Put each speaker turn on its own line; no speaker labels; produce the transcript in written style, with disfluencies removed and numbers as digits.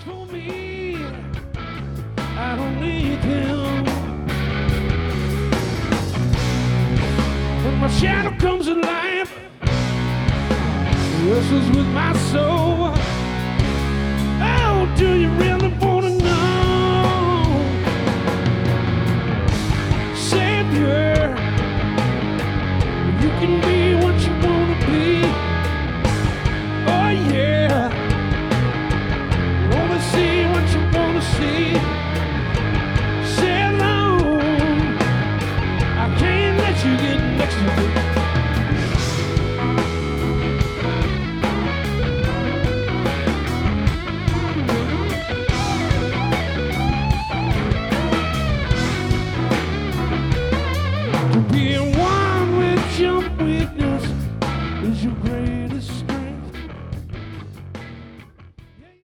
for me. I don't need him. When my shadow comes alive, wrestles with my soul.